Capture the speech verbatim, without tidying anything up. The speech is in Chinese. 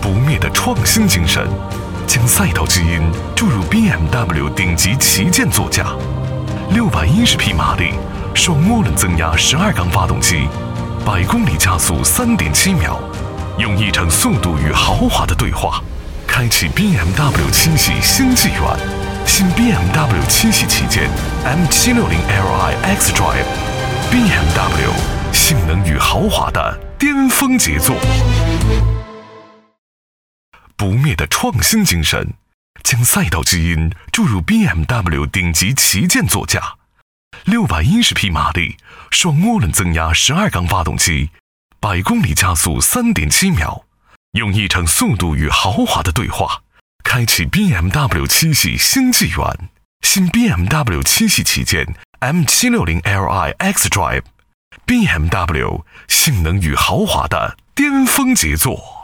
不灭的创新精神，将赛道基因注入 B M W 顶级旗舰座驾，六百一十匹马力，双涡轮增压十二缸发动机，百公里加速三点七秒，用一场速度与豪华的对话，开启 B M W 七系新纪元。新 B M W 七系旗舰 M 七六零 L I X Drive，B M W 性能与豪华的巅峰杰作。不灭的创新精神，将赛道基因注入 B M W 顶级旗舰座驾，六百一十匹马力，双涡轮增压十二缸发动机，百公里加速三点七秒，用一场速度与豪华的对话，开启 B M W 七系新纪元。新 B M W 七系旗舰 M 七六零 L I X Drive，B M W 性能与豪华的巅峰杰作。